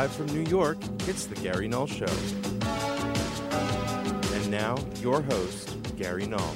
Live from New York, it's The Gary Null Show. And now, your host, Gary Null.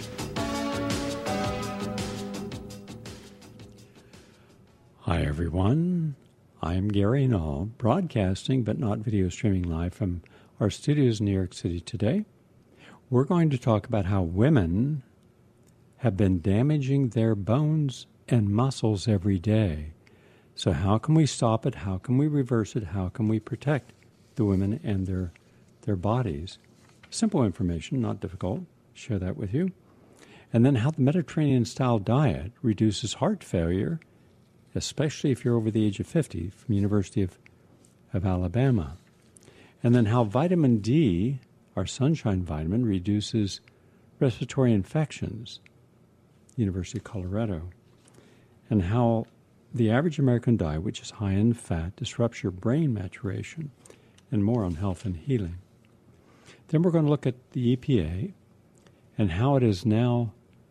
Hi, everyone. I'm Gary Null, broadcasting but not video streaming live from our studios in New York City today. We're going to talk about how women have been damaging their bones and muscles every day. So how can we stop it? How can we reverse it? How can we protect the women and their bodies? Simple information, not difficult. Share that with you. And then how the Mediterranean-style diet reduces heart failure, especially if you're over the age of 50, from the University of Alabama. And then how vitamin D, our sunshine vitamin, reduces respiratory infections, University of Colorado. And how the average American diet, which is high in fat, disrupts your brain maturation, and more on health and healing. Then we're going to look at the EPA and how it is now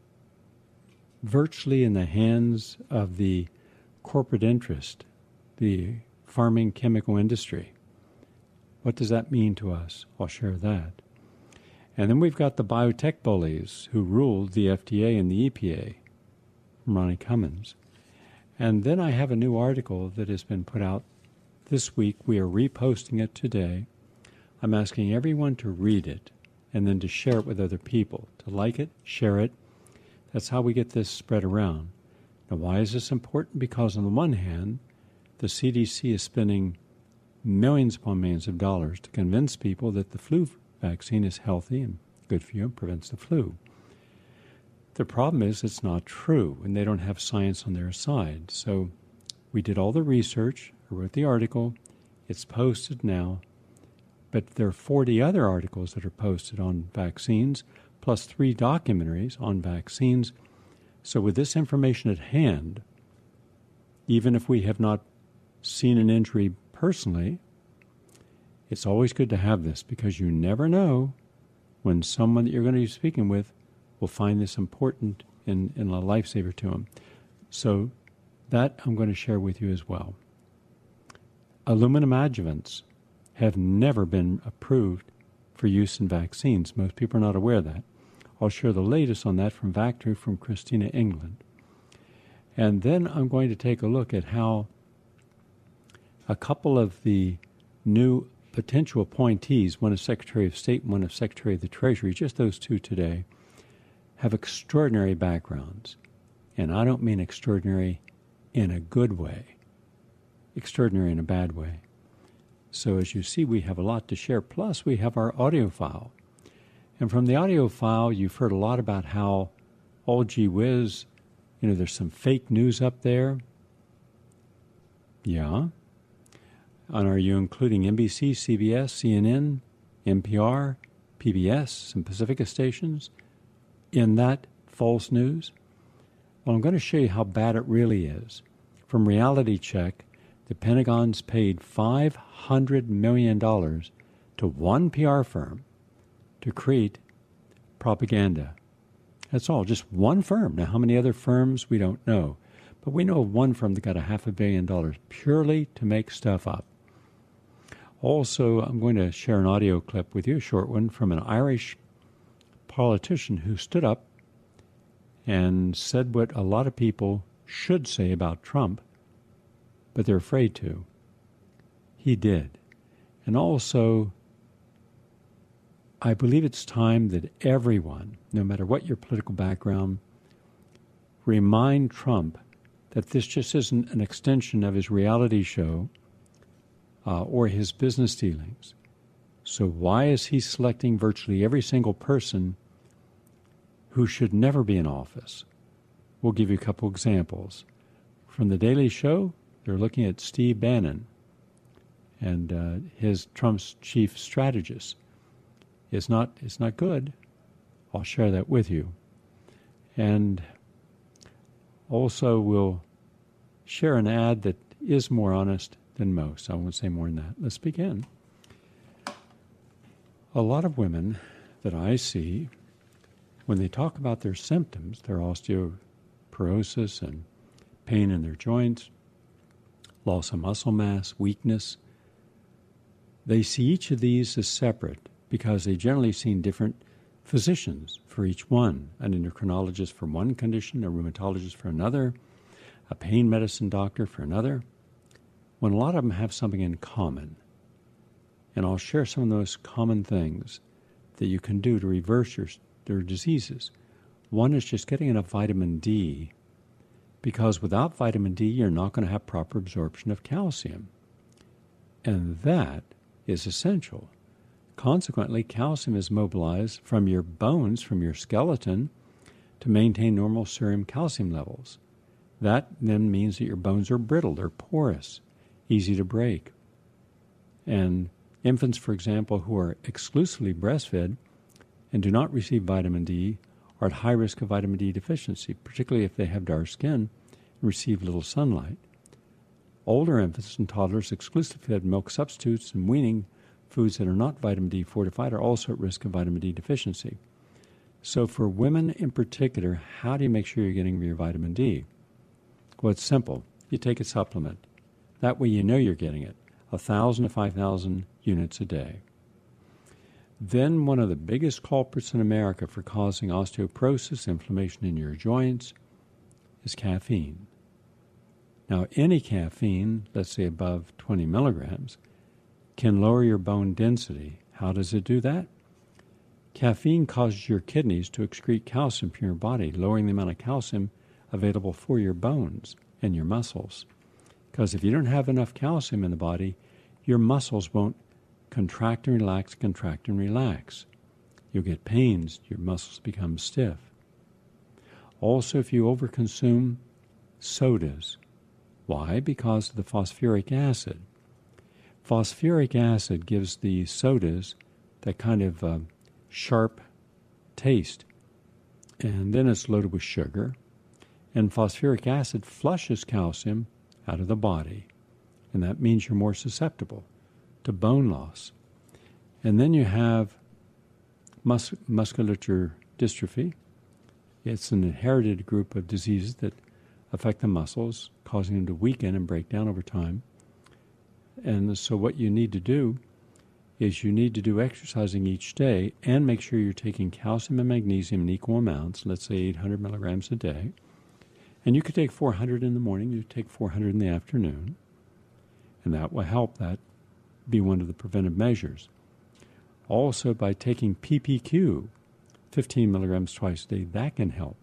virtually in the hands of the corporate interest, the farming chemical industry. What does that mean to us? I'll share that. And then we've got the biotech bullies who ruled the FDA and the EPA, from Ronnie Cummins. And then I have a new article that has been put out this week. We are reposting it today. I'm asking everyone to read it and then to share it with other people, to like it, share it. That's how we get this spread around. Now, why is this important? Because on the one hand, the CDC is spending millions upon millions of dollars to convince people that the flu vaccine is healthy and good for you and prevents the flu. The problem is it's not true, and they don't have science on their side. So we did all the research. I wrote the article. It's posted now. But there are 40 other articles that are posted on vaccines, plus 3 documentaries on vaccines. So with this information at hand, even if we have not seen an injury personally, it's always good to have this because you never know when someone that you're going to be speaking with will find this important and a lifesaver to them. So that I'm going to share with you as well. Aluminum adjuvants have never been approved for use in vaccines. Most people are not aware of that. I'll share the latest on that from Vactor from Christina England. And then I'm going to take a look at how a couple of the new potential appointees, one is Secretary of State and one is Secretary of the Treasury, just those two today, have extraordinary backgrounds. And I don't mean extraordinary in a good way, extraordinary in a bad way. So as you see, we have a lot to share. Plus, we have our audio file. And from the audio file, you've heard a lot about how, oh, gee whiz, there's some fake news up there. Yeah. And are you including NBC, CBS, CNN, NPR, PBS, some Pacifica stations in that false news? Well, I'm going to show you how bad it really is. From Reality Check, the Pentagon's paid $500 million to one PR firm to create propaganda. That's all, just one firm. Now, how many other firms, we don't know. But we know of one firm that got $500 million purely to make stuff up. Also, I'm going to share an audio clip with you, a short one, from an Irish politician who stood up and said what a lot of people should say about Trump, but they're afraid to. He did. And also, I believe it's time that everyone, no matter what your political background, remind Trump that this just isn't an extension of his reality show or his business dealings. So why is he selecting virtually every single person who should never be in office? We'll give you a couple examples. From The Daily Show, they're looking at Steve Bannon and his Trump's chief strategist. It's not good. I'll share that with you. And also we'll share an ad that is more honest than most. I won't say more than that. Let's begin. A lot of women that I see, when they talk about their symptoms, their osteoporosis and pain in their joints, loss of muscle mass, weakness, They see each of these as separate because they generally see different physicians for each one, an endocrinologist for one condition, a rheumatologist for another, a pain medicine doctor for another, when a lot of them have something in common. And I'll share some of those common things that you can do to reverse their diseases. One is just getting enough vitamin D, because without vitamin D, you're not going to have proper absorption of calcium. And that is essential. Consequently, calcium is mobilized from your bones, from your skeleton, to maintain normal serum calcium levels. That then means that your bones are brittle, they're porous, easy to break. And infants, for example, who are exclusively breastfed and do not receive vitamin D are at high risk of vitamin D deficiency, particularly if they have dark skin and receive little sunlight. Older infants and toddlers exclusively fed milk substitutes and weaning foods that are not vitamin D fortified are also at risk of vitamin D deficiency. So for women in particular, how do you make sure you're getting your vitamin D? Well, it's simple. You take a supplement. That way you know you're getting it, 1,000 to 5,000 units a day. Then one of the biggest culprits in America for causing osteoporosis, inflammation in your joints, is caffeine. Now, any caffeine, let's say above 20 milligrams, can lower your bone density. How does it do that? Caffeine causes your kidneys to excrete calcium from your body, lowering the amount of calcium available for your bones and your muscles. Because if you don't have enough calcium in the body, your muscles won't contract and relax. You'll get pains, your muscles become stiff. Also, if you overconsume sodas. Why? Because of the phosphoric acid. Phosphoric acid gives the sodas that kind of sharp taste. And then it's loaded with sugar. And phosphoric acid flushes calcium out of the body. And that means you're more susceptible to bone loss. And then you have muscular dystrophy. It's an inherited group of diseases that affect the muscles, causing them to weaken and break down over time. And so what you need to do is you need to do exercising each day and make sure you're taking calcium and magnesium in equal amounts, let's say 800 milligrams a day. And you could take 400 in the morning, you take 400 in the afternoon, and that will help that be one of the preventive measures. Also, by taking PPQ, 15 milligrams twice a day, that can help.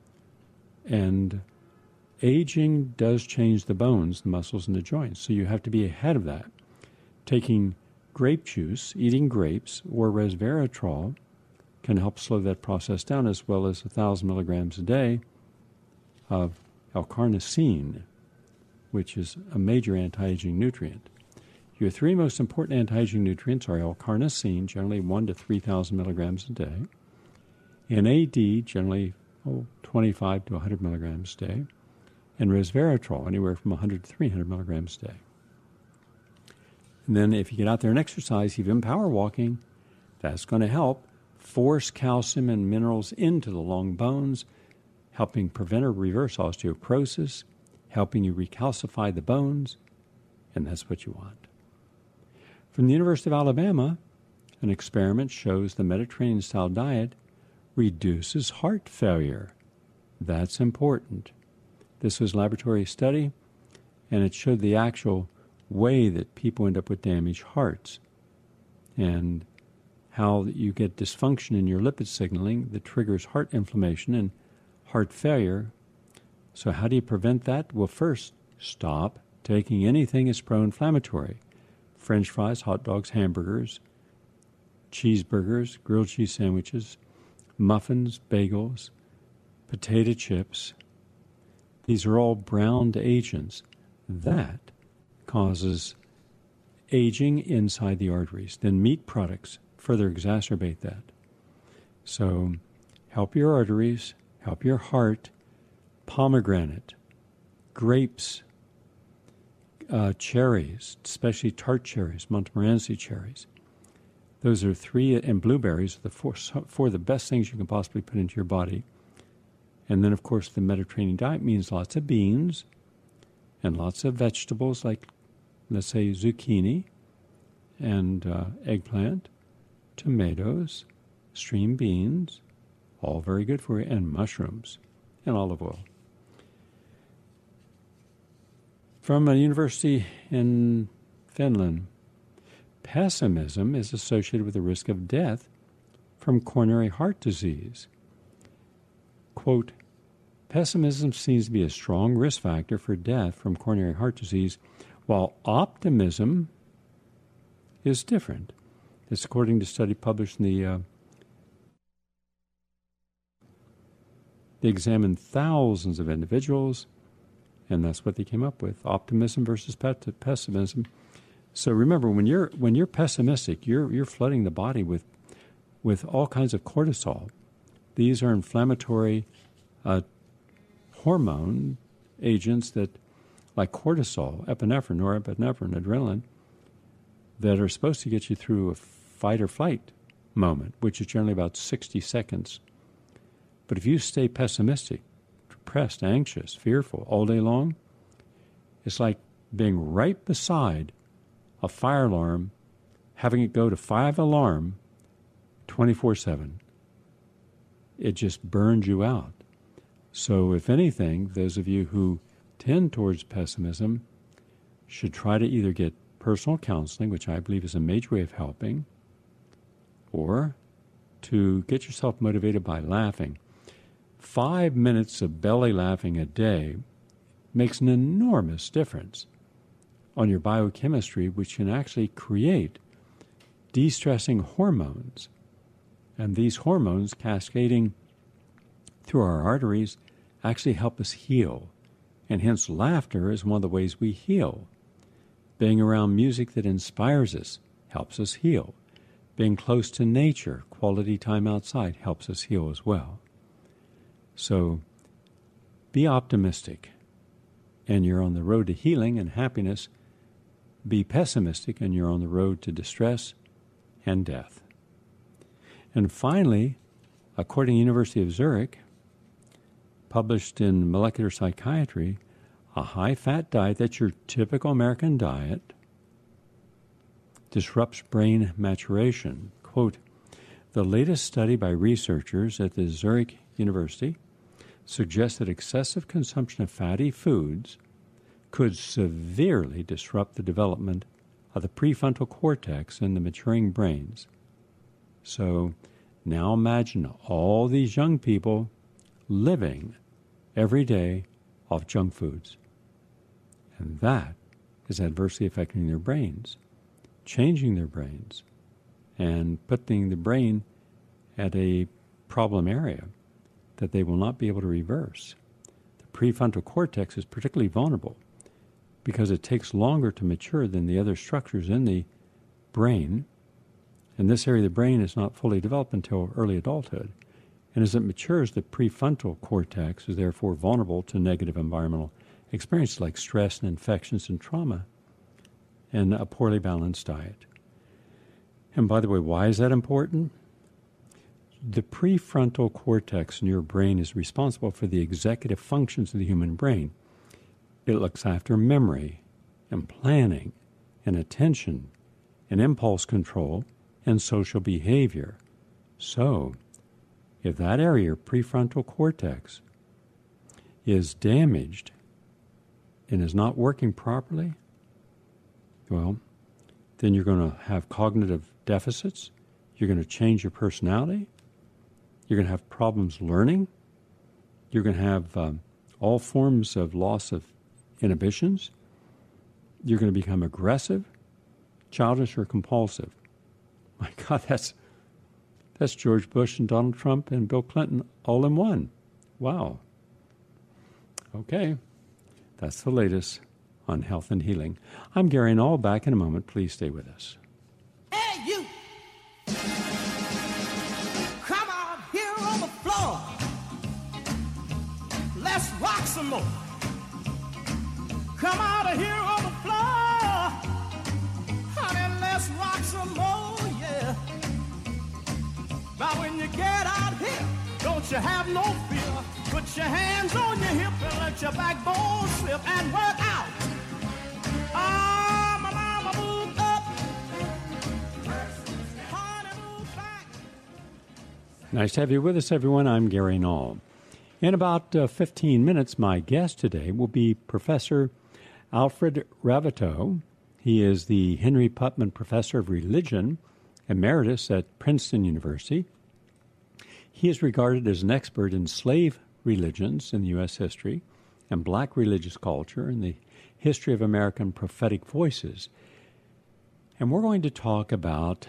And aging does change the bones, the muscles, and the joints, so you have to be ahead of that. Taking grape juice, eating grapes, or resveratrol can help slow that process down, as well as 1,000 milligrams a day of L-carnosine, which is a major anti-aging nutrient. Your three most important anti-aging nutrients are L-carnosine, generally 1,000 to 3,000 milligrams a day, NAD, generally 25 to 100 milligrams a day, and resveratrol, anywhere from 100 to 300 milligrams a day. And then if you get out there and exercise, even power walking, that's going to help force calcium and minerals into the long bones, helping prevent or reverse osteoporosis, helping you recalcify the bones, and that's what you want. From the University of Alabama, an experiment shows the Mediterranean-style diet reduces heart failure. That's important. This was a laboratory study, and it showed the actual way that people end up with damaged hearts and how you get dysfunction in your lipid signaling that triggers heart inflammation and heart failure. So how do you prevent that? Well, first, stop taking anything that's pro-inflammatory. French fries, hot dogs, hamburgers, cheeseburgers, grilled cheese sandwiches, muffins, bagels, potato chips. These are all browned agents. That causes aging inside the arteries. Then meat products further exacerbate that. So help your arteries, help your heart. Pomegranate, grapes, cherries, especially tart cherries, Montmorency cherries. Those are three, and blueberries are the four of the best things you can possibly put into your body. And then, of course, the Mediterranean diet means lots of beans and lots of vegetables like, let's say, zucchini and eggplant, tomatoes, string beans, all very good for you, and mushrooms and olive oil. From a university in Finland, pessimism is associated with the risk of death from coronary heart disease. Quote, pessimism seems to be a strong risk factor for death from coronary heart disease, while optimism is different. This according to a study published in they examined thousands of individuals, and that's what they came up with: optimism versus pessimism. So remember, when you're pessimistic, you're flooding the body with all kinds of cortisol. These are inflammatory hormone agents that, like cortisol, epinephrine, norepinephrine, adrenaline, that are supposed to get you through a fight or flight moment, which is generally about 60 seconds. But if you stay pessimistic, depressed, anxious, fearful all day long, it's like being right beside a fire alarm, having it go to 5 alarm 24/7. It just burns you out. So if anything, those of you who tend towards pessimism should try to either get personal counseling, which I believe is a major way of helping, or to get yourself motivated by laughing. 5 minutes of belly laughing a day makes an enormous difference on your biochemistry, which can actually create de-stressing hormones. And these hormones cascading through our arteries actually help us heal. And hence laughter is one of the ways we heal. Being around music that inspires us helps us heal. Being close to nature, quality time outside, helps us heal as well. So be optimistic, and you're on the road to healing and happiness. Be pessimistic, and you're on the road to distress and death. And finally, according to the University of Zurich, published in Molecular Psychiatry, a high-fat diet, that's your typical American diet, disrupts brain maturation. Quote, the latest study by researchers at the Zurich University suggests that excessive consumption of fatty foods could severely disrupt the development of the prefrontal cortex in the maturing brains. So now imagine all these young people living every day off junk foods. And that is adversely affecting their brains, changing their brains, and putting the brain at a problem area that they will not be able to reverse. The prefrontal cortex is particularly vulnerable because it takes longer to mature than the other structures in the brain. And this area of the brain is not fully developed until early adulthood. And as it matures, the prefrontal cortex is therefore vulnerable to negative environmental experiences like stress and infections and trauma and a poorly balanced diet. And by the way, why is that important? The prefrontal cortex in your brain is responsible for the executive functions of the human brain. It looks after memory and planning and attention and impulse control and social behavior. So, if that area, your prefrontal cortex, is damaged and is not working properly, well, then you're going to have cognitive deficits. You're going to change your personality. You're going to have problems learning. You're going to have all forms of loss of inhibitions. You're going to become aggressive, childish, or compulsive. My God, that's George Bush and Donald Trump and Bill Clinton all in one. Wow. Okay, that's the latest on health and healing. I'm Gary Null. Back in a moment. Please stay with us. Hey, you! Come out here on the floor. Let's rock some more. Come out of here on the floor. Honey, let's rock some more, yeah. Now when you get out here, don't you have no fear. Put your hands on your hip and let your backbone slip and work out. Ah, my mama moved up Nice to have you with us, everyone. I'm Gary Null. In about 15 minutes, my guest today will be Professor Alfred Ravetto. He is the Henry Putman Professor of Religion, Emeritus at Princeton University. He is regarded as an expert in slave religions in U.S. history and black religious culture and the history of American prophetic voices. And we're going to talk about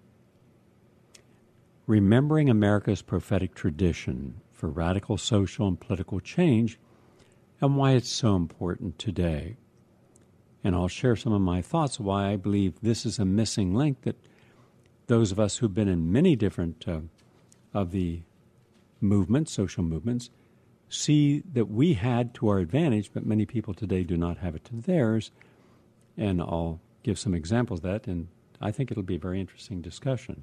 remembering America's prophetic tradition for radical social and political change and why it's so important today. And I'll share some of my thoughts why I believe this is a missing link that those of us who've been in many different of the movements, social movements, see that we had to our advantage, but many people today do not have it to theirs. And I'll give some examples of that, and I think it'll be a very interesting discussion.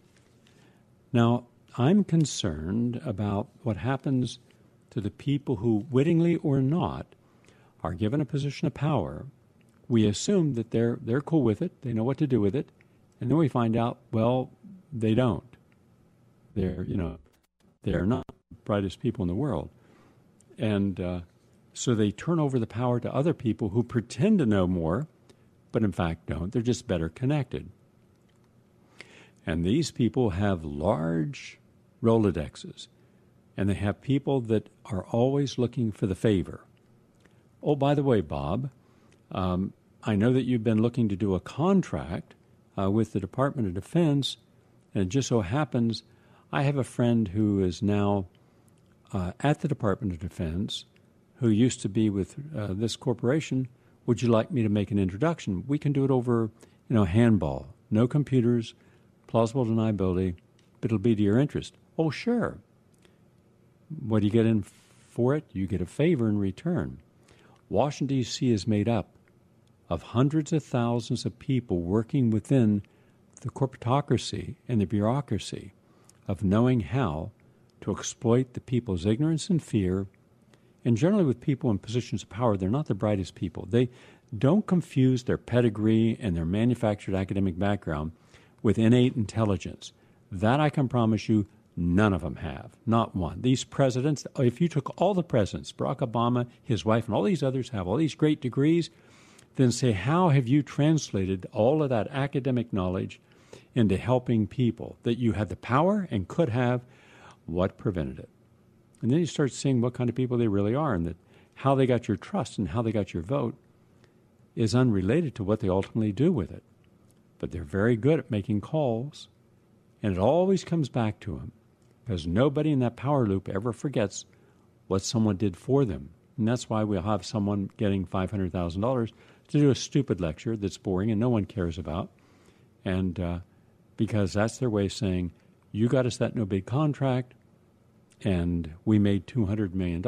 Now, I'm concerned about what happens to the people who, wittingly or not, are given a position of power. We assume that they're cool with it, they know what to do with it, and then we find out, well, they don't. They're not the brightest people in the world. And so they turn over the power to other people who pretend to know more, but in fact don't. They're just better connected. And these people have large Rolodexes, and they have people that are always looking for the favor. Oh, by the way, Bob, I know that you've been looking to do a contract with the Department of Defense, and it just so happens I have a friend who is now at the Department of Defense who used to be with this corporation. Would you like me to make an introduction? We can do it over, handball. No computers, plausible deniability, but it'll be to your interest. Oh, sure. What do you get in for it? You get a favor in return. Washington, D.C. is made up of hundreds of thousands of people working within the corporatocracy and the bureaucracy of knowing how to exploit the people's ignorance and fear. And generally with people in positions of power, they're not the brightest people. They don't confuse their pedigree and their manufactured academic background with innate intelligence. That I can promise you, none of them have. Not one. These presidents, if you took all the presidents, Barack Obama, his wife, and all these others have all these great degrees, then say, how have you translated all of that academic knowledge into helping people that you had the power and could have? What prevented it? And then you start seeing what kind of people they really are, and that how they got your trust and how they got your vote is unrelated to what they ultimately do with it. But they're very good at making calls, and it always comes back to them, because nobody in that power loop ever forgets what someone did for them. And that's why we'll have someone getting $500,000 to do a stupid lecture that's boring and no one cares about, and because that's their way of saying, you got us that no-bid contract, and we made $200 million,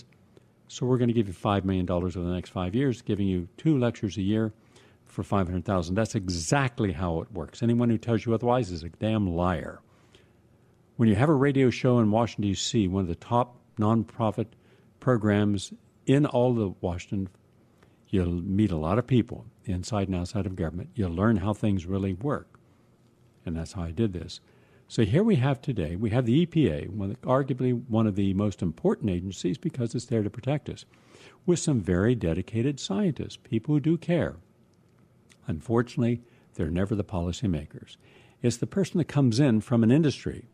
so we're going to give you $5 million over the next 5 years, giving you 2 lectures a year for $500,000. That's exactly how it works. Anyone who tells you otherwise is a damn liar. When you have a radio show in Washington, D.C., one of the top nonprofit programs in all of Washington, you'll meet a lot of people inside and outside of government. You'll learn how things really work. And that's how I did this. So here we have today, we have the EPA, arguably one of the most important agencies because it's there to protect us, with some very dedicated scientists, people who do care. Unfortunately, they're never the policymakers. It's the person that comes in from an industry,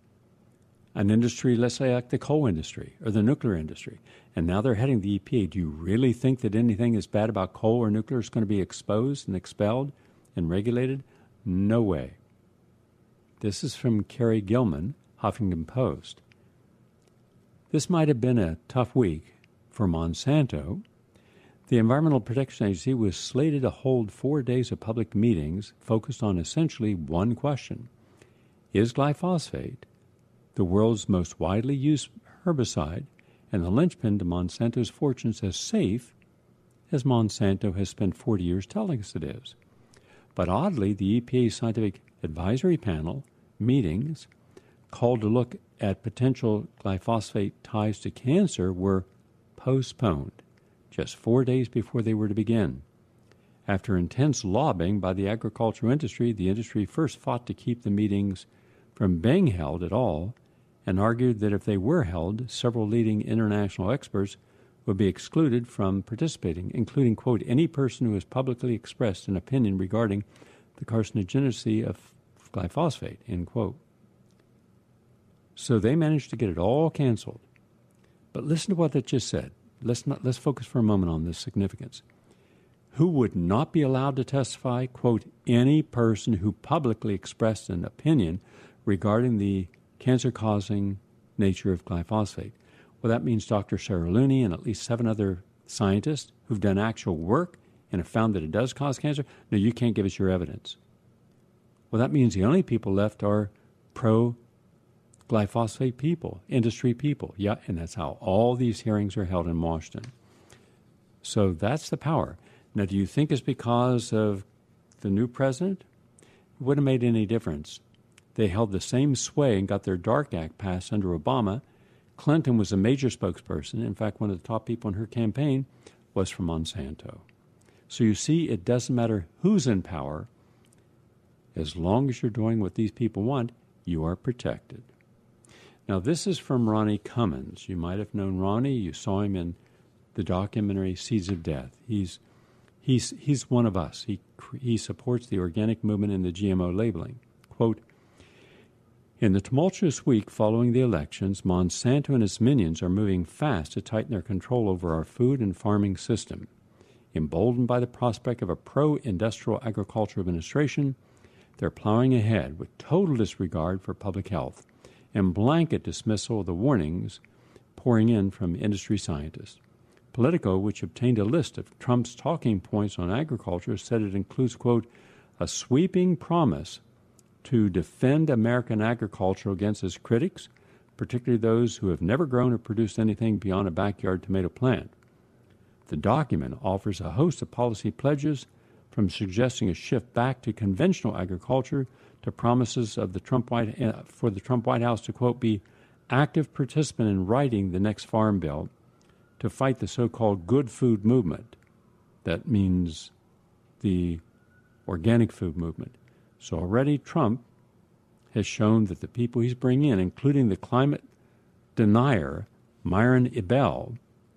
let's say like the coal industry or the nuclear industry, and now they're heading the EPA. Do you really think that anything is bad about coal or nuclear is going to be exposed and expelled and regulated? No way. This is from Kerry Gilman, Huffington Post. This might have been a tough week for Monsanto. The Environmental Protection Agency was slated to hold 4 days of public meetings focused on essentially one question. Is glyphosate the world's most widely used herbicide and the linchpin to Monsanto's fortunes as safe as Monsanto has spent 40 years telling us it is? But oddly, the EPA Scientific Advisory Panel meetings called to look at potential glyphosate ties to cancer were postponed just 4 days before they were to begin. After intense lobbying by the agricultural industry, the industry first fought to keep the meetings from being held at all, and argued that if they were held, several leading international experts would be excluded from participating, including, quote, any person who has publicly expressed an opinion regarding the carcinogenicity of glyphosate, end quote. So they managed to get it all canceled. But listen to what that just said. Let's focus for a moment on this significance. Who would not be allowed to testify? Quote, any person who publicly expressed an opinion regarding the cancer-causing nature of glyphosate. Well, that means Dr. Sarah Looney and at least 7 other scientists who've done actual work and have found that it does cause cancer. No, you can't give us your evidence. Well, that means the only people left are pro-glyphosate people, industry people. Yeah, and that's how all these hearings are held in Washington. So that's the power. Now, do you think it's because of the new president? It wouldn't have made any difference. They held the same sway and got their DARK Act passed under Obama. Clinton was a major spokesperson. In fact, one of the top people in her campaign was from Monsanto. So you see, it doesn't matter who's in power. As long as you're doing what these people want, you are protected. Now, this is from Ronnie Cummins. You might have known Ronnie. You saw him in the documentary Seeds of Death. He's one of us. He supports the organic movement and the GMO labeling. Quote, in the tumultuous week following the elections, Monsanto and its minions are moving fast to tighten their control over our food and farming system. Emboldened by the prospect of a pro-industrial agriculture administration, they're plowing ahead with total disregard for public health and blanket dismissal of the warnings pouring in from industry scientists. Politico, which obtained a list of Trump's talking points on agriculture, said it includes, quote, a sweeping promise to defend American agriculture against its critics, particularly those who have never grown or produced anything beyond a backyard tomato plant. The document offers a host of policy pledges, from suggesting a shift back to conventional agriculture to promises of the Trump White House to, quote, be active participant in writing the next farm bill to fight the so-called good food movement. That means the organic food movement. So already Trump has shown that the people he's bringing in, including the climate denier, Myron Ebell,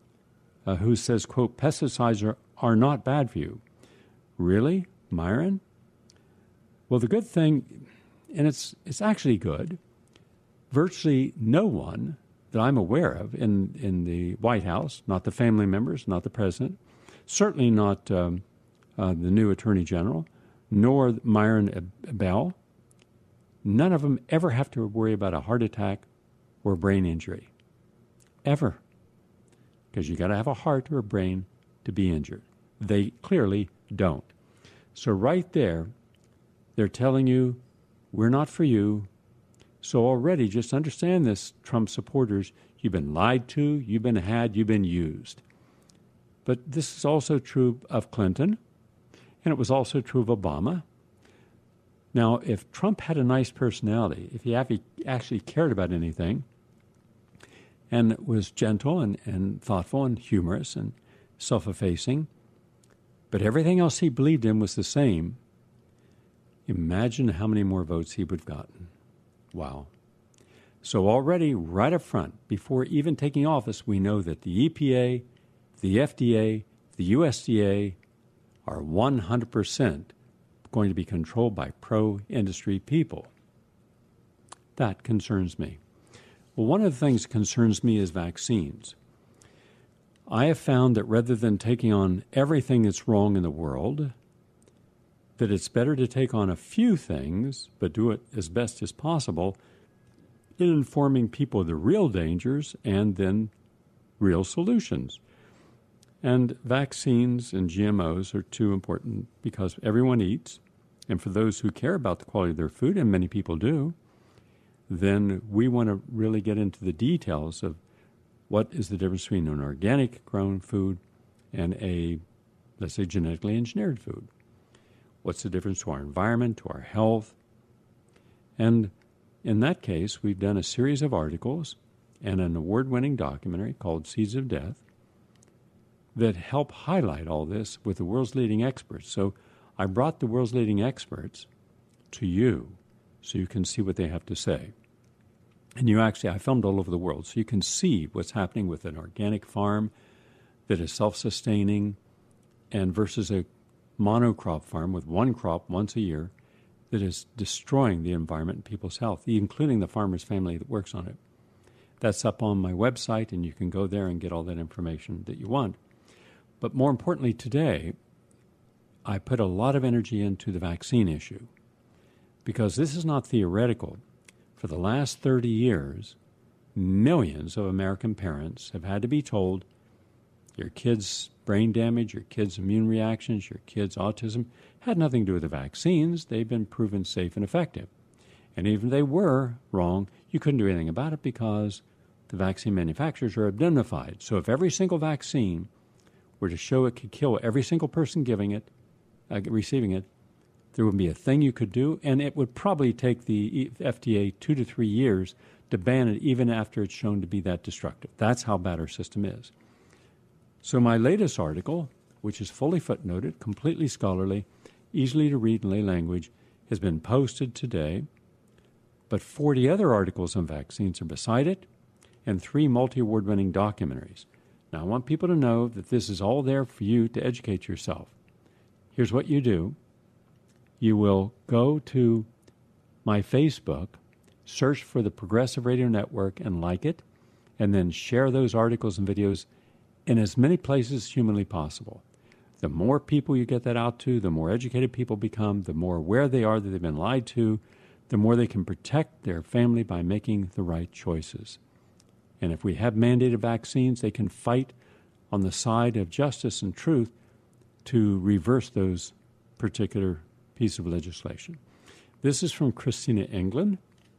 who says, quote, pesticides are not bad for you. Really, Myron? Well, the good thing, and it's actually good, virtually no one that I'm aware of in the White House, not the family members, not the president, certainly not the new Attorney General, nor Myron Ebell, none of them ever have to worry about a heart attack or brain injury. Ever. Because you got to have a heart or a brain to be injured. They clearly don't. So right there, they're telling you, we're not for you. So already, just understand this, Trump supporters, you've been lied to, you've been had, you've been used. But this is also true of Clinton, and it was also true of Obama. Now, if Trump had a nice personality, if he actually cared about anything, and was gentle and thoughtful and humorous and self-effacing, but everything else he believed in was the same, imagine how many more votes he would have gotten. Wow. So already, right up front, before even taking office, we know that the EPA, the FDA, the USDA are 100% going to be controlled by pro-industry people. That concerns me. Well, one of the things that concerns me is vaccines. I have found that rather than taking on everything that's wrong in the world, that it's better to take on a few things, but do it as best as possible in informing people of the real dangers and then real solutions. And vaccines and GMOs are too important because everyone eats, and for those who care about the quality of their food, and many people do, then we want to really get into the details of what is the difference between an organic grown food and a, let's say, genetically engineered food. What's the difference to our environment, to our health? And in that case, we've done a series of articles and an award-winning documentary called Seeds of Death that help highlight all this with the world's leading experts. So I brought the world's leading experts to you so you can see what they have to say. And I filmed all over the world, so you can see what's happening with an organic farm that is self-sustaining and versus a monocrop farm with one crop once a year that is destroying the environment and people's health, including the farmer's family that works on it. That's up on my website, and you can go there and get all that information that you want. But more importantly today, I put a lot of energy into the vaccine issue because this is not theoretical. For the last 30 years, millions of American parents have had to be told your kid's brain damage, your kid's immune reactions, your kid's autism had nothing to do with the vaccines. They've been proven safe and effective. And even if they were wrong, you couldn't do anything about it because the vaccine manufacturers are indemnified. So if every single vaccine were to show it could kill every single person receiving it, there wouldn't be a thing you could do, and it would probably take the FDA 2 to 3 years to ban it even after it's shown to be that destructive. That's how bad our system is. So my latest article, which is fully footnoted, completely scholarly, easily to read in lay language, has been posted today, but 40 other articles on vaccines are beside it, and 3 multi-award winning documentaries. Now, I want people to know that this is all there for you to educate yourself. Here's what you do. You will go to my Facebook, search for the Progressive Radio Network and like it, and then share those articles and videos in as many places as humanly possible. The more people you get that out to, the more educated people become, the more aware they are that they've been lied to, the more they can protect their family by making the right choices. And if we have mandated vaccines, they can fight on the side of justice and truth to reverse those particular piece of legislation. This is from Christina England,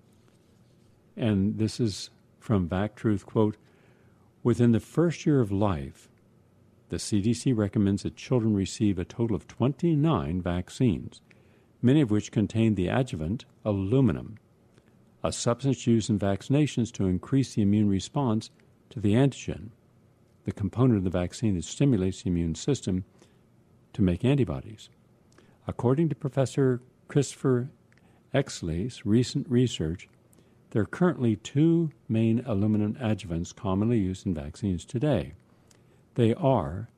and this is from Vac Truth, quote, within the first year of life, the CDC recommends that children receive a total of 29 vaccines, many of which contain the adjuvant aluminum, a substance used in vaccinations to increase the immune response to the antigen, the component of the vaccine that stimulates the immune system to make antibodies. According to Professor Christopher Exley's recent research, there are currently 2 main aluminum adjuvants commonly used in vaccines today. They are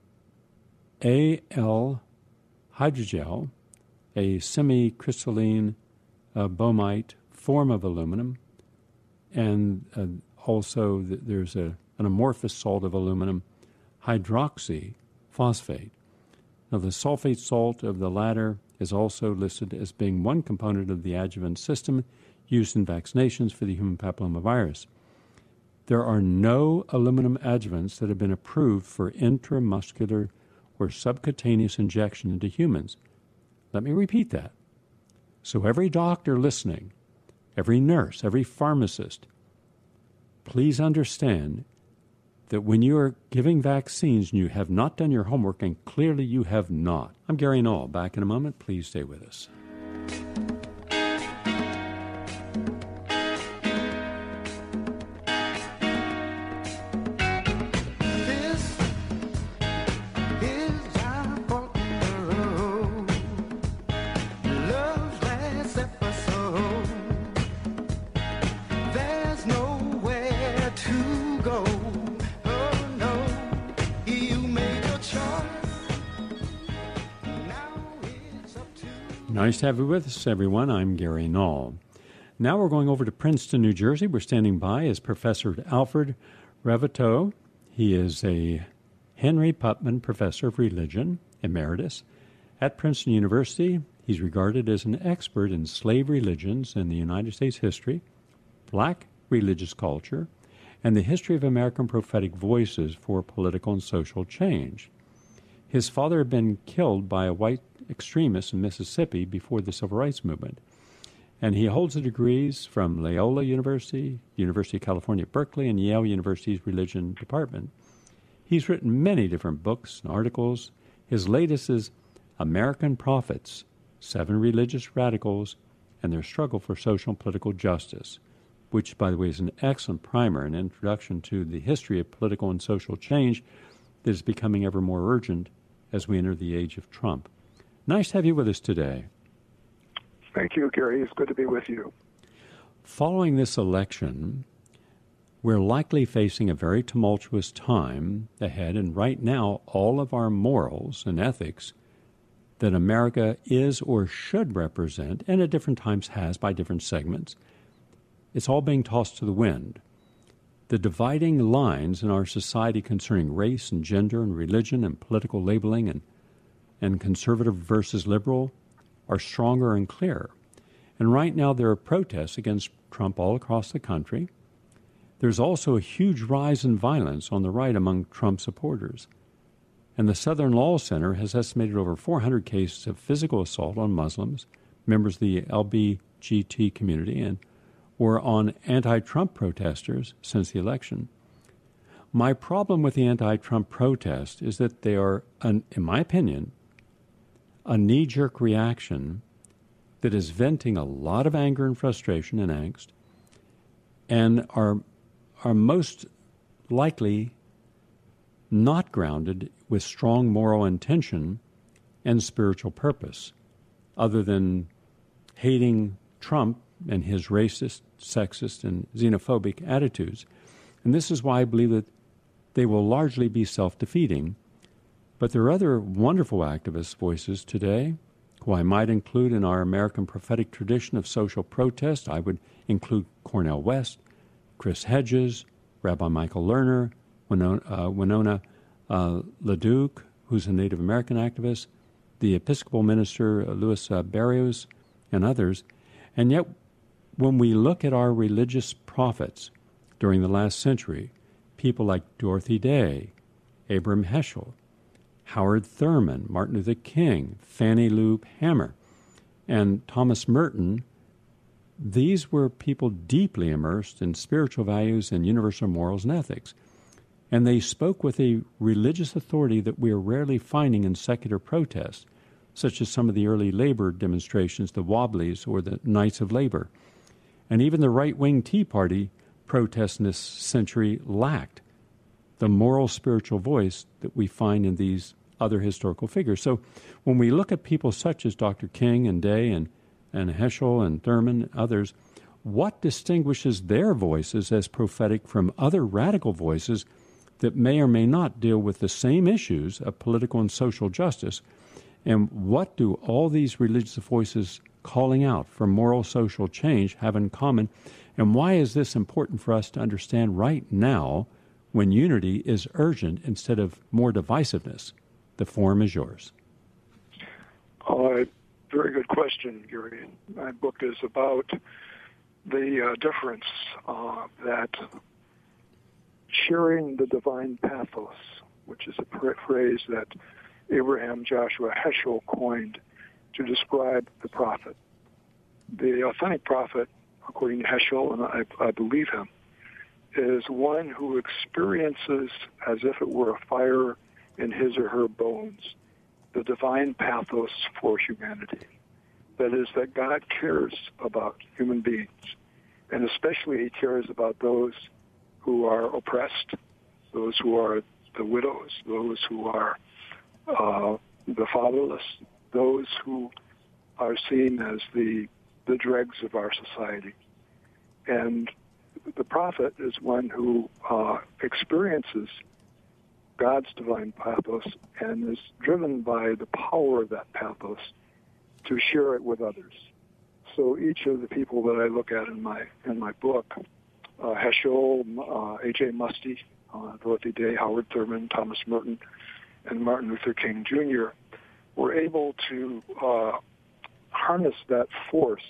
Al hydrogel, a semi-crystalline boehmite form of aluminum, and also there's an amorphous salt of aluminum, hydroxyphosphate. Now, the sulfate salt of the latter is also listed as being one component of the adjuvant system used in vaccinations for the human papillomavirus. There are no aluminum adjuvants that have been approved for intramuscular or subcutaneous injection into humans. Let me repeat that. So every doctor listening, every nurse, every pharmacist, please understand that when you are giving vaccines and you have not done your homework, and clearly you have not. I'm Gary Null. Back in a moment. Please stay with us. Nice to have you with us, everyone. I'm Gary Null. Now we're going over to Princeton, New Jersey. We're standing by is Professor Alfred Revuto. He is a Henry Putman Professor of Religion, Emeritus, at Princeton University. He's regarded as an expert in slave religions in the United States history, black religious culture, and the history of American prophetic voices for political and social change. His father had been killed by a white extremist in Mississippi before the Civil Rights Movement, and he holds the degrees from Loyola University, University of California at Berkeley, and Yale University's Religion Department. He's written many different books and articles. His latest is American Prophets, 7 Religious Radicals and Their Struggle for Social and Political Justice, which, by the way, is an excellent primer and introduction to the history of political and social change that is becoming ever more urgent as we enter the age of Trump. Nice to have you with us today. Thank you, Gary. It's good to be with you. Following this election, we're likely facing a very tumultuous time ahead, and right now, all of our morals and ethics that America is or should represent, and at different times has by different segments, it's all being tossed to the wind. The dividing lines in our society concerning race and gender and religion and political labeling and conservative versus liberal are stronger and clearer. And right now there are protests against Trump all across the country. There's also a huge rise in violence on the right among Trump supporters. And the Southern Law Center has estimated over 400 cases of physical assault on Muslims, members of the LGBT community, or on anti-Trump protesters since the election. My problem with the anti-Trump protest is that they are, in my opinion, a knee-jerk reaction that is venting a lot of anger and frustration and angst, and are most likely not grounded with strong moral intention and spiritual purpose, other than hating Trump and his racist, sexist, and xenophobic attitudes. And this is why I believe that they will largely be self-defeating. But there are other wonderful activist voices today who I might include in our American prophetic tradition of social protest. I would include Cornel West, Chris Hedges, Rabbi Michael Lerner, Winona LaDuke, who's a Native American activist, the Episcopal minister Luis Barrios, and others. And yet, when we look at our religious prophets during the last century, people like Dorothy Day, Abraham Heschel, Howard Thurman, Martin Luther King, Fannie Lou Hamer, and Thomas Merton, these were people deeply immersed in spiritual values and universal morals and ethics. And they spoke with a religious authority that we are rarely finding in secular protests, such as some of the early labor demonstrations, the Wobblies or the Knights of Labor. And even the right-wing Tea Party protests in this century lacked the moral spiritual voice that we find in these other historical figures. So when we look at people such as Dr. King and Day and Heschel and Thurman and others, what distinguishes their voices as prophetic from other radical voices that may or may not deal with the same issues of political and social justice? And what do all these religious voices calling out for moral social change have in common? And why is this important for us to understand right now when unity is urgent instead of more divisiveness? The forum is yours. Very good question, Gary. My book is about the difference that sharing the divine pathos, which is a phrase that Abraham Joshua Heschel coined to describe the prophet. The authentic prophet, according to Heschel, and I believe him, is one who experiences as if it were a fire in his or her bones, the divine pathos for humanity. That is, that God cares about human beings, and especially he cares about those who are oppressed, those who are the widows, those who are the fatherless, those who are seen as the dregs of our society. And the prophet is one who experiences God's divine pathos and is driven by the power of that pathos to share it with others. So each of the people that I look at in my book, Heschel, A.J. Muste, Dorothy Day, Howard Thurman, Thomas Merton, and Martin Luther King Jr., were able to harness that force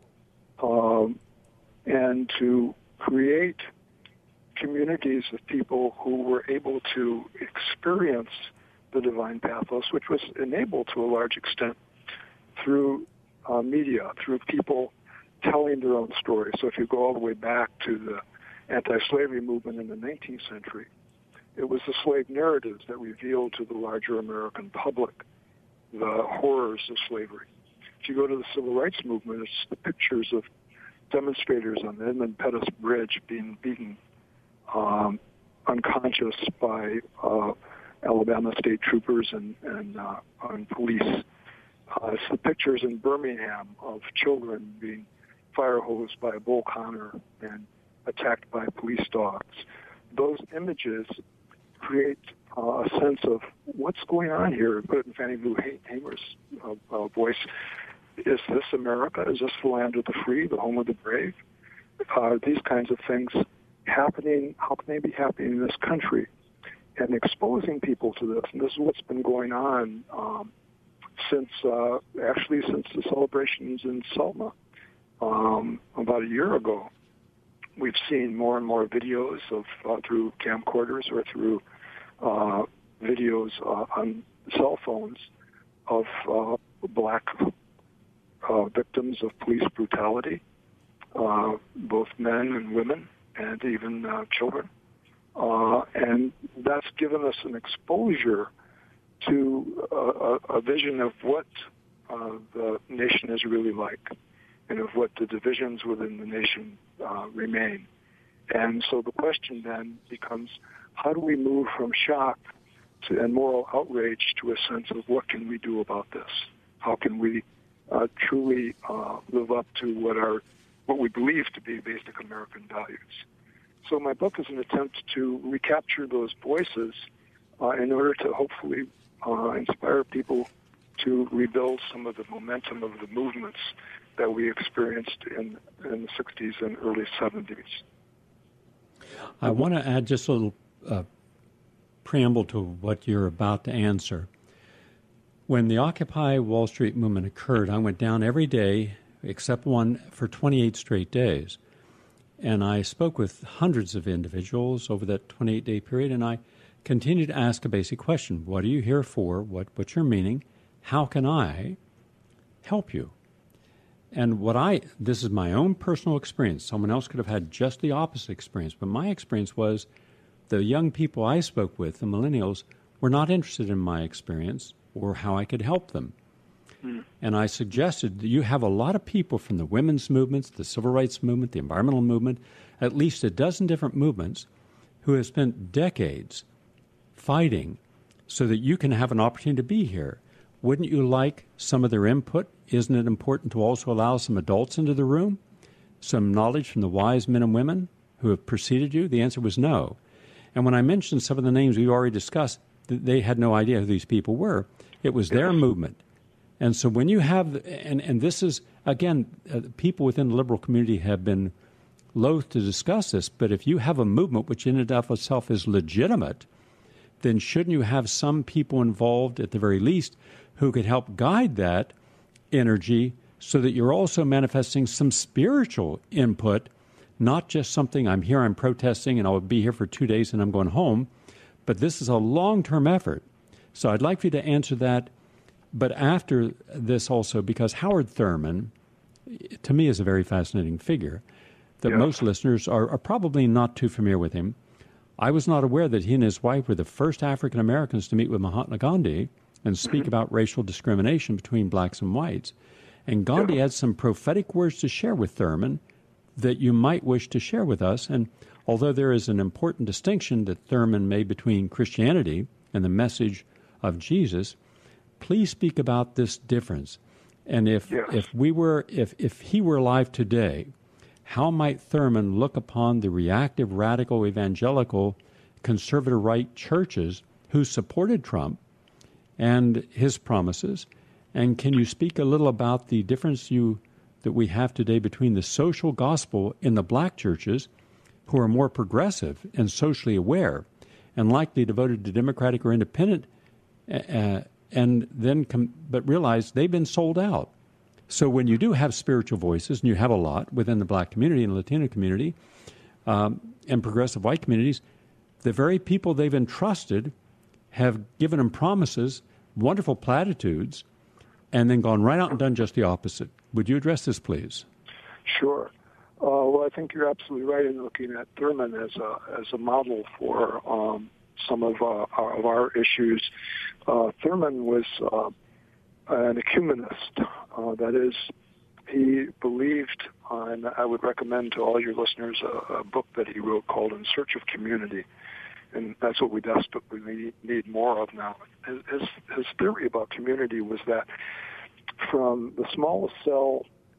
and to create communities of people who were able to experience the divine pathos, which was enabled to a large extent through media, through people telling their own stories. So if you go all the way back to the anti-slavery movement in the 19th century, it was the slave narratives that revealed to the larger American public the horrors of slavery. If you go to the civil rights movement, it's the pictures of demonstrators on the Edmund Pettus Bridge being beaten unconscious by Alabama state troopers and police. It's the pictures in Birmingham of children being fire hosed by a Bull Connor and attacked by police dogs. Those images create a sense of what's going on here. Put it in Fannie Lou Hamer's voice. Is this America? Is this the land of the free, the home of the brave? These kinds of things happening, how can they be happening in this country? And exposing people to this, and this is what's been going on since the celebrations in Selma about a year ago. We've seen more and more videos of through camcorders or through videos on cell phones of black victims of police brutality, both men and women, and even children. And that's given us an exposure to a vision of what the nation is really like, and of what the divisions within the nation remain. And so the question then becomes, how do we move from shock and moral outrage to a sense of what can we do about this? How can we truly live up to what we believe to be basic American values? So my book is an attempt to recapture those voices in order to hopefully inspire people to rebuild some of the momentum of the movements that we experienced in the 60s and early 70s. I want to add just a little preamble to what you're about to answer. When the Occupy Wall Street movement occurred, I went down every day except one for 28 straight days. And I spoke with hundreds of individuals over that 28-day period, and I continued to ask a basic question. What are you here for? What's your meaning? How can I help you? And this is my own personal experience. Someone else could have had just the opposite experience, but my experience was the young people I spoke with, the millennials, were not interested in my experience or how I could help them. And I suggested that you have a lot of people from the women's movements, the civil rights movement, the environmental movement, at least a dozen different movements who have spent decades fighting so that you can have an opportunity to be here. Wouldn't you like some of their input? Isn't it important to also allow some adults into the room, some knowledge from the wise men and women who have preceded you? The answer was no. And when I mentioned some of the names we've already discussed, they had no idea who these people were. It was their movement. And so when you have, and this is, again, people within the liberal community have been loath to discuss this, but if you have a movement which in and of itself is legitimate, then shouldn't you have some people involved at the very least who could help guide that energy so that you're also manifesting some spiritual input, not just something I'm protesting and I'll be here for 2 days and I'm going home, but this is a long-term effort. So I'd like for you to answer that. But after this also, because Howard Thurman, to me, is a very fascinating figure, that most listeners are probably not too familiar with him. I was not aware that he and his wife were the first African Americans to meet with Mahatma Gandhi and speak about racial discrimination between blacks and whites. And Gandhi had some prophetic words to share with Thurman that you might wish to share with us. And although there is an important distinction that Thurman made between Christianity and the message of Jesus, please speak about this difference. And if he were alive today, how might Thurman look upon the reactive, radical, evangelical, conservative right churches who supported Trump and his promises? And can you speak a little about the difference that we have today between the social gospel in the black churches, who are more progressive and socially aware and likely devoted to Democratic or Independent, but realize they've been sold out? So when you do have spiritual voices, and you have a lot within the black community and Latino community and progressive white communities, the very people they've entrusted have given them promises, wonderful platitudes, and then gone right out and done just the opposite. Would you address this, please? Sure. Well, I think you're absolutely right in looking at Thurman as a model for some of our issues. Thurman was an ecumenist. That is, he believed, and I would recommend to all your listeners a book that he wrote called In Search of Community, and that's what we desperately need more of now. His theory about community was that from the smallest cell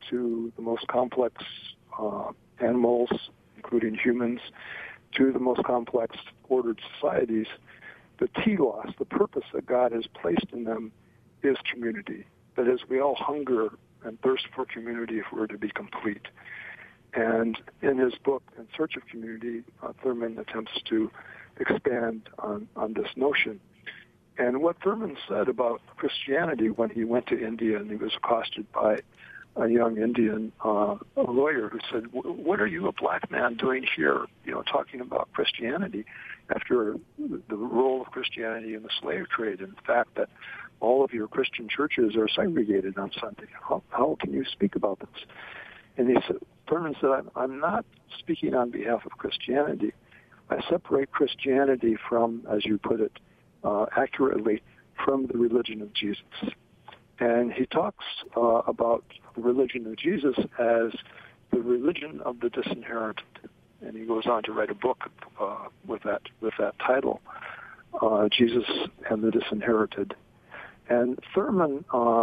to the most complex animals, including humans, to the most complex ordered societies, the telos, the purpose that God has placed in them, is community. That is, we all hunger and thirst for community if we're to be complete. And in his book, In Search of Community, Thurman attempts to expand on this notion. And what Thurman said about Christianity when he went to India and he was accosted by a young Indian a lawyer who said, "What are you, a black man, doing here, talking about Christianity after the role of Christianity in the slave trade and the fact that all of your Christian churches are segregated on Sunday? How can you speak about this?" And Thurman said, "I'm not speaking on behalf of Christianity. I separate Christianity from, as you put it accurately, from the religion of Jesus." And he talks about the religion of Jesus as the religion of the disinherited. And he goes on to write a book with that title, Jesus and the Disinherited. And Thurman,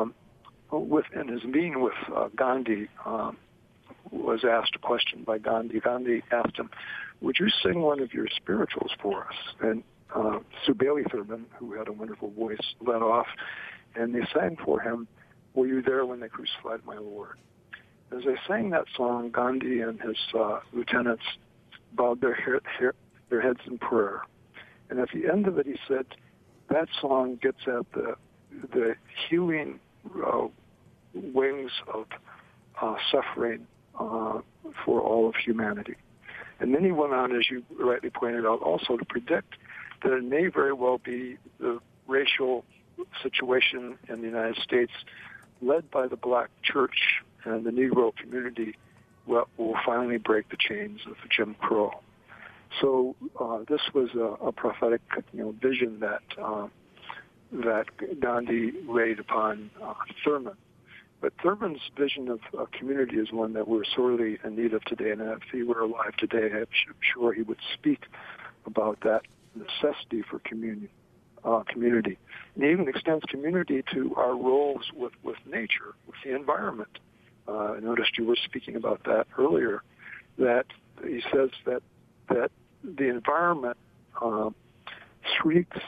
in his meeting with Gandhi, was asked a question by Gandhi. Gandhi asked him, "Would you sing one of your spirituals for us?" And Subali Thurman, who had a wonderful voice, led off, and they sang for him, "Were you there when they crucified my Lord?" As they sang that song, Gandhi and his lieutenants bowed their heads in prayer. And at the end of it, he said, that song gets at the healing wings of suffering for all of humanity. And then he went on, as you rightly pointed out, also to predict that it may very well be the racial situation in the United States led by the black church and the Negro community will finally break the chains of Jim Crow. So this was a prophetic vision that Gandhi laid upon Thurman. But Thurman's vision of community is one that we're sorely in need of today, and if he were alive today, I'm sure he would speak about that necessity for community. And he even extends community to our roles with nature, with the environment. I noticed you were speaking about that earlier, that he says that the environment shrieks,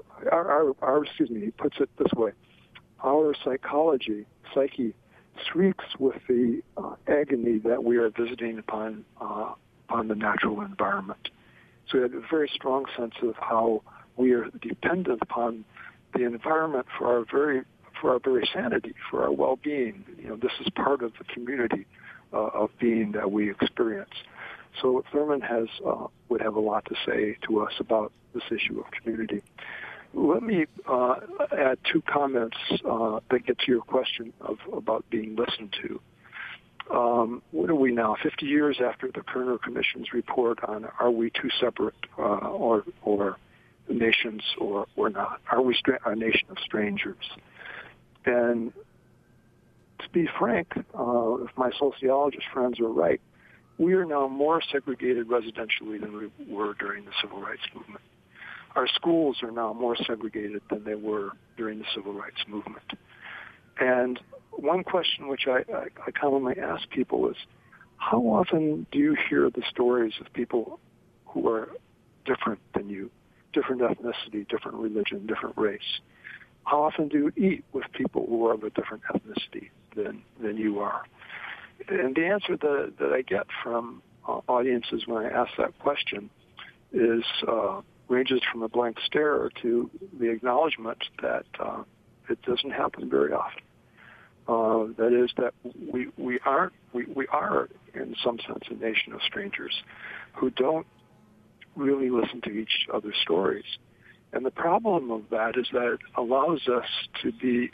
he puts it this way, our psyche shrieks with the agony that we are visiting upon the natural environment. So we have a very strong sense of how we are dependent upon the environment for our very sanity, for our well-being. This is part of the community of being that we experience. So Thurman would have a lot to say to us about this issue of community. Let me add two comments that get to your question about being listened to. What are we now, 50 years after the Kerner Commission's report on are we two separate or nations or not? Are we a nation of strangers? And to be frank, if my sociologist friends are right, we are now more segregated residentially than we were during the Civil Rights Movement. Our schools are now more segregated than they were during the Civil Rights Movement. And one question which I commonly ask people is, how often do you hear the stories of people who are different than you, different ethnicity, different religion, different race? How often do you eat with people who are of a different ethnicity than you are? And the answer that I get from audiences when I ask that question is ranges from a blank stare to the acknowledgement that it doesn't happen very often. That is that we are in some sense a nation of strangers who don't really listen to each other's stories. And the problem of that is that it allows us to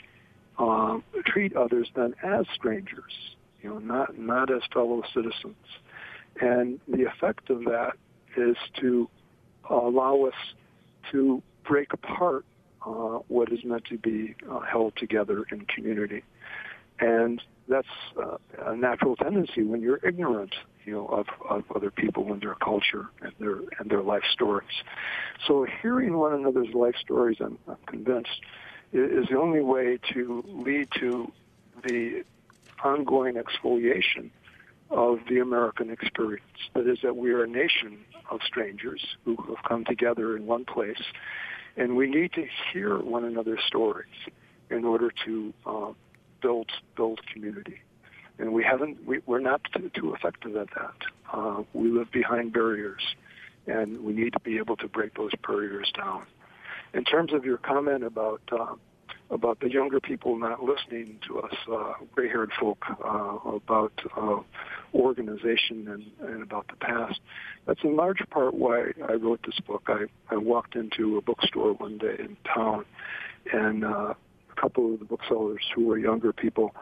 treat others then as strangers, not as fellow citizens. And the effect of that is to allow us to break apart what is meant to be held together in community. And that's a natural tendency when you're ignorant, of other people and their culture and their life stories. So hearing one another's life stories, I'm convinced, is the only way to lead to the ongoing exfoliation of the American experience. That is, that we are a nation of strangers who have come together in one place, and we need to hear one another's stories in order to build community. And we're not too effective at that. We live behind barriers, and we need to be able to break those barriers down. In terms of your comment about the younger people not listening to us, gray-haired folk, about organization and about the past, that's in large part why I wrote this book. I walked into a bookstore one day in town, and a couple of the booksellers who were younger people,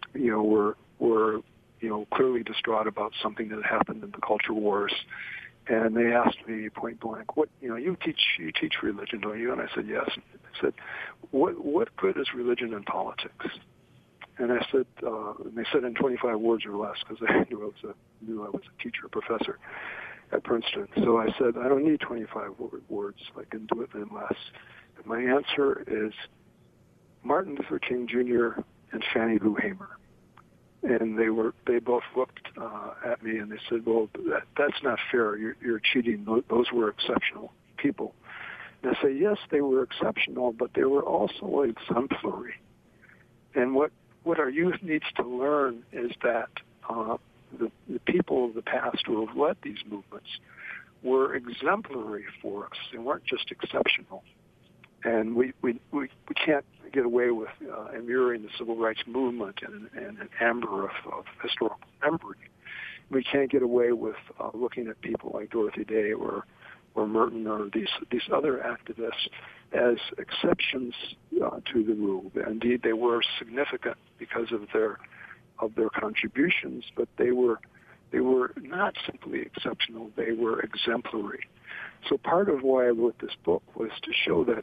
were clearly distraught about something that happened in the culture wars. And they asked me point blank, "What you teach religion, don't you?" And I said, "Yes." And they said, "What good is religion in politics?" And I said, and they said in 25 words or less, because they knew I was a teacher, a professor at Princeton. So I said, "I don't need 25 words. I can do it in less." And my answer is Martin Luther King Jr. and Fannie Lou Hamer. And they both looked at me and they said, "Well, that's not fair. You're cheating. Those were exceptional people." And I say, "Yes, they were exceptional, but they were also exemplary." And what our youth needs to learn is that the people of the past who have led these movements were exemplary for us. They weren't just exceptional. And we can't get away with immuring the civil rights movement and an amber of historical memory. We can't get away with looking at people like Dorothy Day or Merton or these other activists as exceptions to the rule. Indeed, they were significant because of their contributions, but they were not simply exceptional; they were exemplary. So part of why I wrote this book was to show that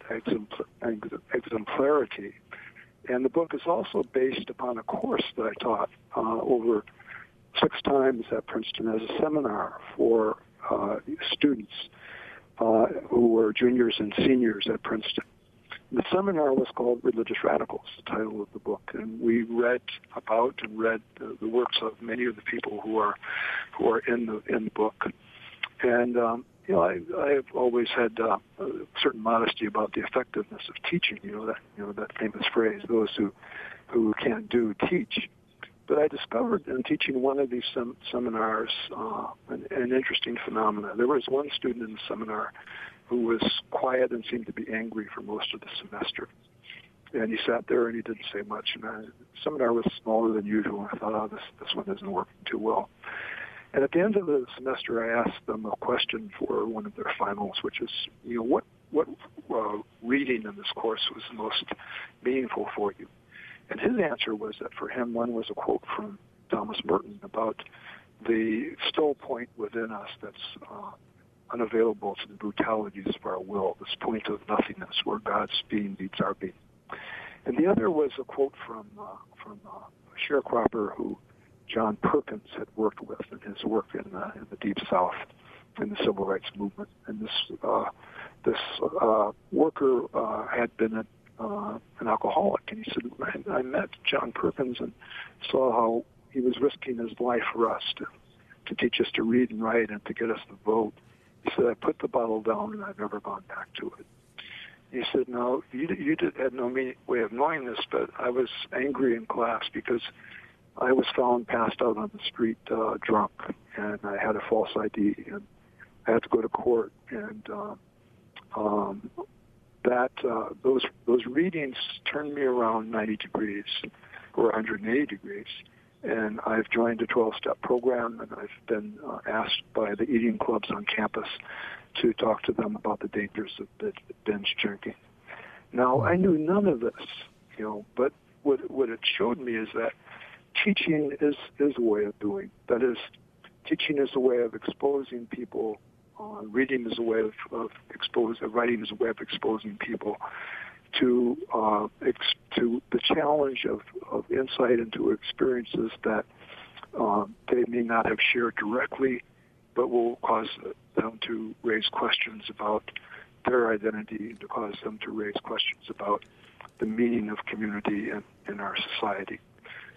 exemplarity. And the book is also based upon a course that I taught over 6 times at Princeton as a seminar for students who were juniors and seniors at Princeton. The seminar was called Religious Radicals, the title of the book, and we read the works of many of the people who are in the book. And I've always had a certain modesty about the effectiveness of teaching. That famous phrase: "Those who can't do, teach." But I discovered in teaching one of these seminars an interesting phenomenon. There was one student in the seminar who was quiet and seemed to be angry for most of the semester. And he sat there and he didn't say much. And the seminar was smaller than usual. I thought, this one isn't working too well. And at the end of the semester, I asked them a question for one of their finals, which is, what reading in this course was the most meaningful for you? And his answer was that for him, one was a quote from Thomas Merton about the still point within us that's unavailable to the brutalities of our will, this point of nothingness where God's being meets our being. And the other was a quote from a sharecropper who John Perkins had worked with in his work in the Deep South in the Civil Rights Movement. And this worker had been an alcoholic. And he said, I met John Perkins and saw how he was risking his life for us to teach us to read and write and to get us to vote. He said, I put the bottle down and I've never gone back to it. He said, no, you had no way of knowing this, but I was angry in class because I was found passed out on the street drunk, and I had a false ID, and I had to go to court. And those readings turned me around 90 degrees or 180 degrees. And I've joined a 12-step program, and I've been asked by the eating clubs on campus to talk to them about the dangers of binge drinking. Now, I knew none of this, but what it showed me is that teaching is a way of doing. That is, teaching is a way of exposing people. Reading is a way of exposing. Writing is a way of exposing people to the challenge of insight into experiences that they may not have shared directly, but will cause them to raise questions about their identity and to cause them to raise questions about the meaning of community in our society.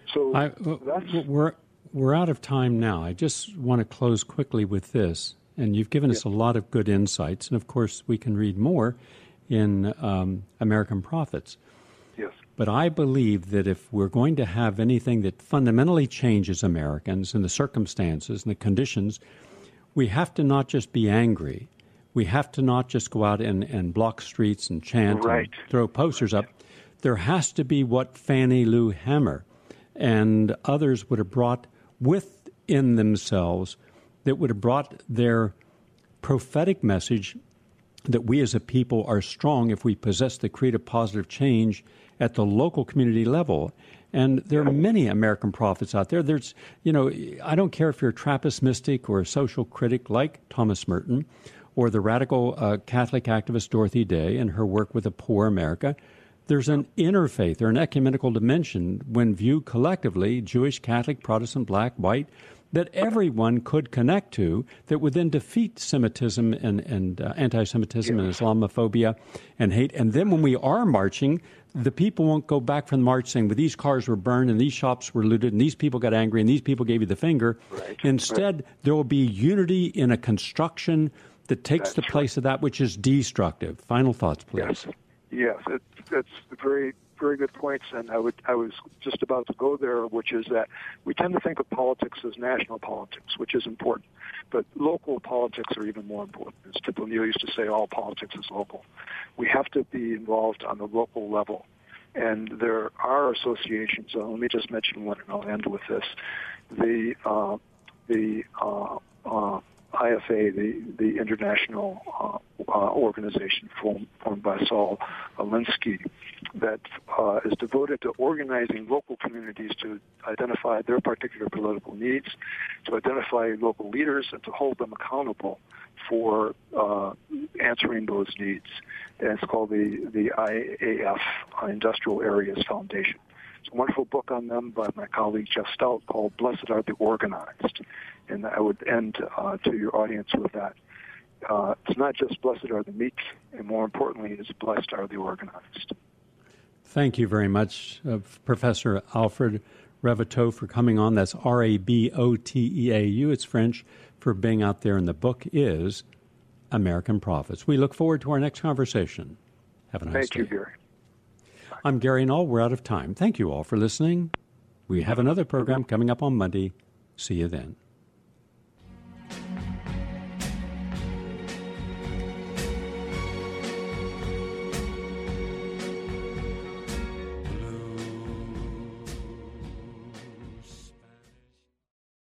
So we're out of time now. I just want to close quickly with this, and you've given us a lot of good insights, and of course we can read more in American Prophets. Yes. But I believe that if we're going to have anything that fundamentally changes Americans and the circumstances and the conditions, we have to not just be angry. We have to not just go out and block streets and chant and throw posters up. There has to be what Fannie Lou Hamer and others would have brought within themselves, that would have brought their prophetic message that we as a people are strong if we possess the creative positive change at the local community level. And there are many American prophets out there. There's, I don't care if you're a Trappist mystic or a social critic like Thomas Merton, or the radical Catholic activist Dorothy Day and her work with the poor America. There's an interfaith or an ecumenical dimension when viewed collectively, Jewish, Catholic, Protestant, black, white, that everyone could connect to, that would then defeat Semitism and anti-Semitism and Islamophobia and hate. And then when we are marching, the people won't go back from the march saying, well, these cars were burned and these shops were looted and these people got angry and these people gave you the finger. Instead, there will be unity in a construction that takes the place of that which is destructive. Final thoughts, please. Yes, that's very, very good points, and I was just about to go there, which is that we tend to think of politics as national politics, which is important, but local politics are even more important. As Tip O'Neill used to say, all politics is local. We have to be involved on the local level, and there are associations. Let me just mention one, and I'll end with this: the IFA, the international organization formed by Saul Alinsky, that is devoted to organizing local communities to identify their particular political needs, to identify local leaders, and to hold them accountable for answering those needs. And it's called the IAF, Industrial Areas Foundation. It's a wonderful book on them by my colleague Jeff Stout called Blessed Are the Organized. And I would end to your audience with that. It's not just blessed are the meek, and more importantly, it's blessed are the organized. Thank you very much, Professor Alfred Raboteau, for coming on. That's Raboteau. It's French for being out there, and the book is American Prophets. We look forward to our next conversation. Have a nice day. Thank you, Gary. I'm Gary Null. We're out of time. Thank you all for listening. We have another program coming up on Monday. See you then.